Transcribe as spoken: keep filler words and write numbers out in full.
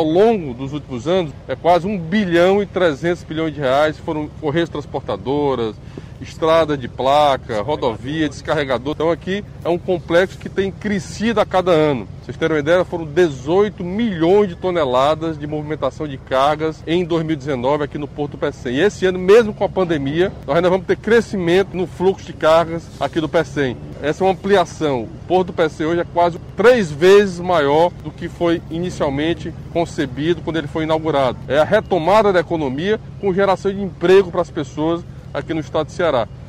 ao longo dos últimos anos, é quase um bilhão e trezentos milhões de reais, foram correios transportadoras, estrada de placa, rodovia, descarregador. Então aqui é um complexo que tem crescido a cada ano. Pra vocês terem uma ideia, foram dezoito milhões de toneladas de movimentação de cargas em dois mil e dezenove aqui no Porto do Pecém. E esse ano, mesmo com a pandemia, nós ainda vamos ter crescimento no fluxo de cargas aqui do Pecém. Essa é uma ampliação. O Porto do Pecém hoje é quase três vezes maior do que foi inicialmente concebido quando ele foi inaugurado. É a retomada da economia com geração de emprego para as pessoas aqui no estado de Ceará.